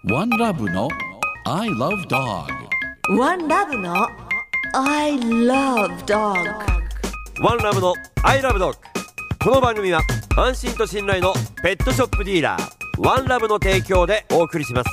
One Love の I Love Dog。 One Love の I Love Dog。 ワンラブのアイラブドッグ。この番組は安心と信頼のペットショップディーラーワンラブの提供でお送りします。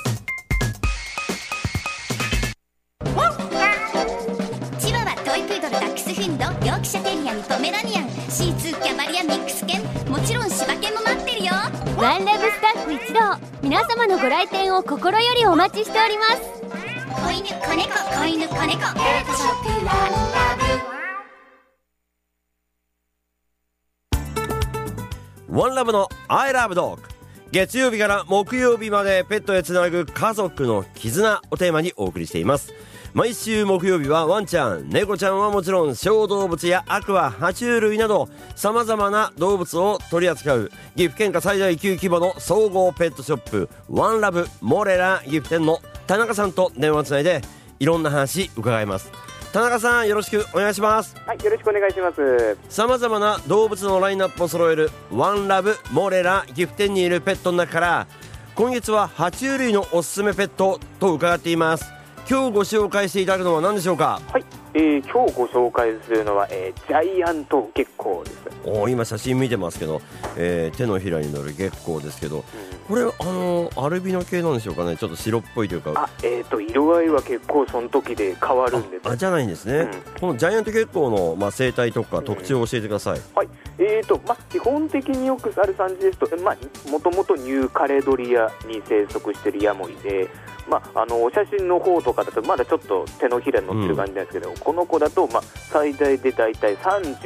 チワワ、トイプードル、ダックスフンド、ヨークシャテリアン、ポメラニアン、シーツー、キャバリア、ミックス犬、もちろん柴犬も待ってるよ。 ワンラブスタッフ一同、皆様のご来店を心よりお待ちしております。 子犬、子猫、子犬、子猫、ペットショップワンラブ。 ワンラブのアイラブドッグ。月曜日から木曜日までペットへつなぐ家族の絆をテーマにお送りしています。毎週木曜日はワンちゃん、猫ちゃんはもちろん小動物やアクア、爬虫類など様々な動物を取り扱う岐阜県下最大級規模の総合ペットショップワンラブモレラ岐阜店の田中さんと電話つないでいろんな話伺います。田中さん、よろしくお願いします。 はい、よろしくお願いします。 様々な動物のラインナップを揃えるワンラブモレラ岐阜店にいるペットの中から今月は爬虫類のおすすめペットと伺っています。今日ご紹介していただくのは何でしょうか？ はい、今日ご紹介するのは、ジャイアントゲッコーです。 今写真見てますけど、手のひらに乗るゲッコーですけど、これアルビノ系なんでしょうかね。ちょっと白っぽいというか、 色合いは結構その時で変わるんです。 じゃないんですね、このジャイアントゲッコーの、生態とか特徴を教えてください。 はい、基本的によくある感じですと、もともとニューカレドリアに生息しているヤモリで、お写真の方とかだとまだちょっと手のひらに乗ってる感じなんですけど、この子だと、最大でだいたい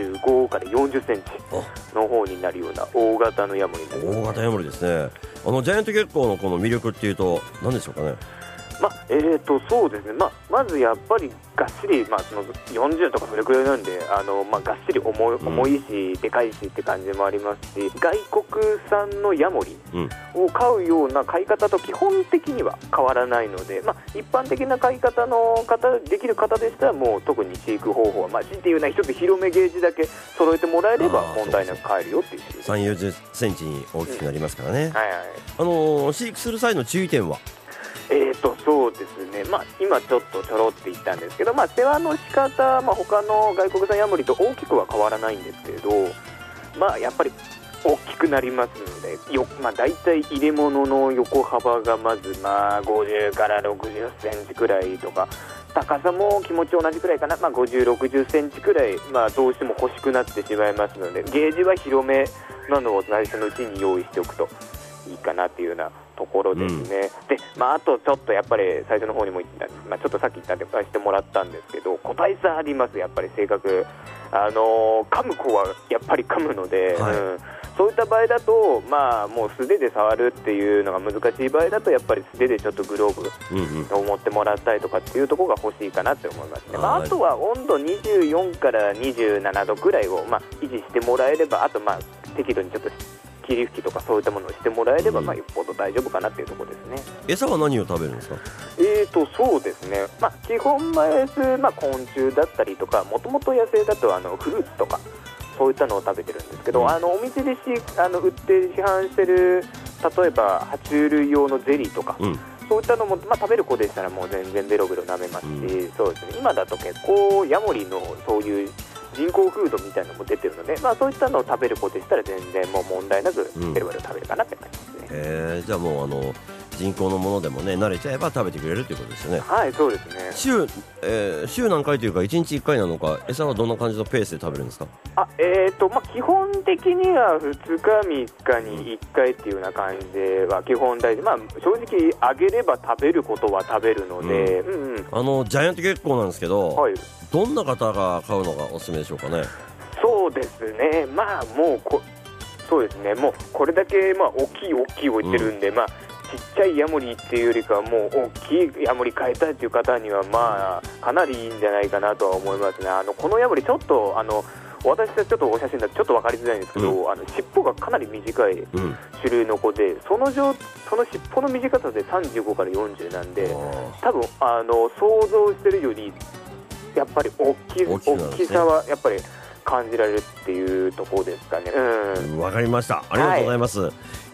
35から40センチの方になるような大型のヤモリになります。 大型ヤモリですね。ジャイアントゲッコーのこの魅力っていうと何でしょうかね？ そうですね、まずやっぱりがっしり、その40とかそれくらいなんで、がっしり重いし、でかいしって感じもありますし、外国産のヤモリを飼うような飼い方と基本的には変わらないので、一般的な飼い方のできる方でしたら、もう特に飼育方法は、強いていうのは一つ広めゲージだけ揃えてもらえれば問題なく飼えるよっていう種類です。 3、40センチに大きくなりますからね。 はいはい。 飼育する際の注意点は？ そうですね、今ちょろって言ったんですけど、世話の仕方、他の外国産ヤモリと大きくは変わらないんですけれど、やっぱり大きくなりますので、だいたい入れ物の横幅がまず50から60センチくらいとか、高さも気持ち同じくらいかな、50、60センチくらい、どうしても欲しくなってしまいますので、ゲージは広めなのを最初のうちに用意しておくといいかなっていうようなところですね。で、あとちょっとやっぱり最初の方にも言った、ちょっとさっき言ったんで言わせてもらったんですけど、個体差あります。やっぱり性格、噛む子はやっぱり噛むので、そういった場合だと、もう素手で触るっていうのが難しい場合だと、やっぱり素手でちょっとグローブを持ってもらったりとかっていうところが欲しいかなって思いますね。あとは温度24から27度くらいを維持してもらえれば、あと適度にちょっと霧吹きとかそういったものをしてもらえれば、よっぽど大丈夫かなっていうところですね。 餌は何を食べるんですか？ そうですね、基本昆虫だったりとか、もともと野生だとフルーツとかそういったのを食べてるんですけど、お店で売って市販してる、例えば爬虫類用のゼリーとか、そういったのも、食べる子でしたらもう全然ベロベロ舐めますし、そうですね、今だと結構ヤモリのそういう人工フードみたいなのも出てるので、そういったのを食べる子でしたら全然もう問題なくベロベロ食べるかなって感じですね。 じゃあもう人工のものでもね、慣れちゃえば食べてくれるということですよね。 はい、そうですね。 週何回というか1日1回なのか、餌はどんな感じのペースで食べるんですか？ 基本的には2日3日に1回っていうような感じでは基本大事。正直あげれば食べることは食べるので、 ジャイアントゲッコーなんですけど、どんな方が買うのがおすすめでしょうかね？ そうですね、そうですね、もうこれだけ大きいを言ってるんで、ちっちゃいヤモリっていうよりかはもう大きいヤモリ飼いたいという方にはかなりいいんじゃないかなとは思いますね。このヤモリちょっと私はちょっとお写真だとちょっと分かりづらいんですけど、尻尾がかなり短い種類の子で、その尻尾の短さで35から40なんで、多分想像してるよりやっぱり大きさはやっぱり感じられるっていうところですかね。 わかりました、ありがとうございます。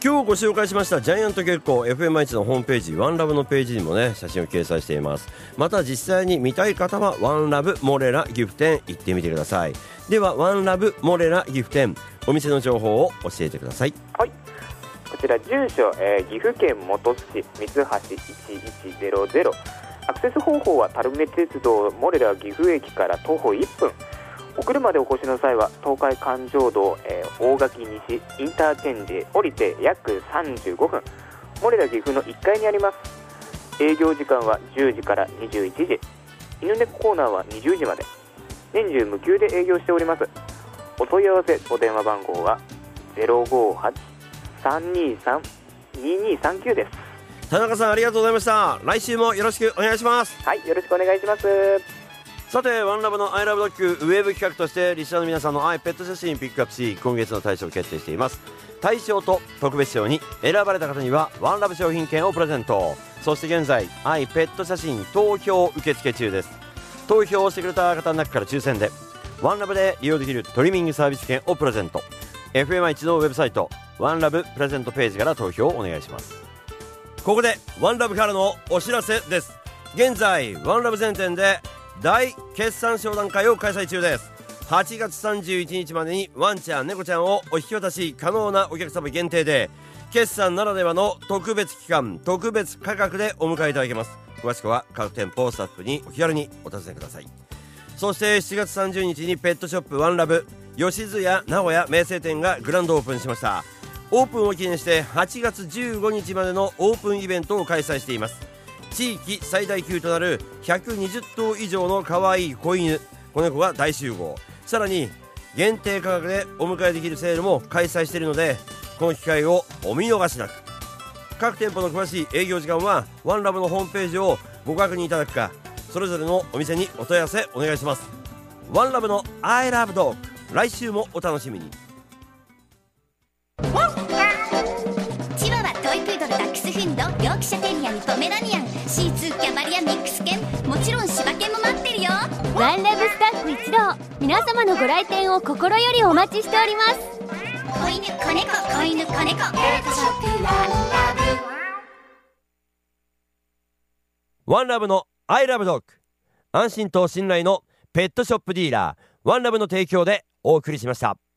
今日ご紹介しましたジャイアント月光 FM1 のホームページワンラブのページにもね写真を掲載しています。また実際に見たい方はワンラブモレラ岐阜店行ってみてください。ではワンラブモレラ岐阜店お店の情報を教えてください。 はい、こちら住所、岐阜県本巣市三橋1100。アクセス方法は垂水鉄道モレラ岐阜駅から徒歩1分。お車でお越しの際は東海環状道、大垣西インターチェンジへ降りて約35分。モレラ岐阜の1階にあります。営業時間は10時から21時。犬猫コーナーは20時まで。年中無休で営業しております。お問い合わせお電話番号は 058-323-2239 です。 田中さんありがとうございました。来週もよろしくお願いします。 はい、よろしくお願いします。 さてワンラブのアイラブドッグウェブ企画としてリスナーの皆さんの愛ペット写真ピックアップし今月の大賞を決定しています。大賞と特別賞に選ばれた方にはワンラブ商品券をプレゼント。そして現在愛ペット写真投票受付中です。投票をしてくれた方の中から抽選でワンラブで利用できるトリミングサービス券をプレゼント。 FM1 のウェブサイトワンラブプレゼントページから投票をお願いします。ここでワンラブからのお知らせです。現在ワンラブ全店で大決算商談会を開催中です。8月31日までにワンちゃん猫ちゃんをお引き渡し可能なお客様限定で決算ならではの特別期間特別価格でお迎えいただけます。詳しくは各店舗スタッフにお気軽にお尋ねください。そして7月30日にペットショップワンラブ吉津屋名古屋名声店がグランドオープンしました。オープンを記念して8月15日までのオープンイベントを開催しています。地域最大級となる120頭以上の可愛い子犬子猫が大集合。さらに限定価格でお迎えできるセールも開催しているのでこの機会をお見逃しなく。各店舗の詳しい営業時間はワンラブのホームページをご確認いただくかそれぞれのお店にお問い合わせお願いします。ワンラブの I love dog 来週もお楽しみに。 チワワトイプードルダックスフィンドヨークシャテリアンポメラニアンシーツーキャバリアミックス犬もちろん柴犬も待ってるよ。 ワンラブスタッフ一同皆様のご来店を心よりお待ちしております。 子犬子猫子犬子猫ペットショップワンラブ。 ワンラブの I love dog 安心と信頼のペットショップディーラーワンラブの提供でお送りしました。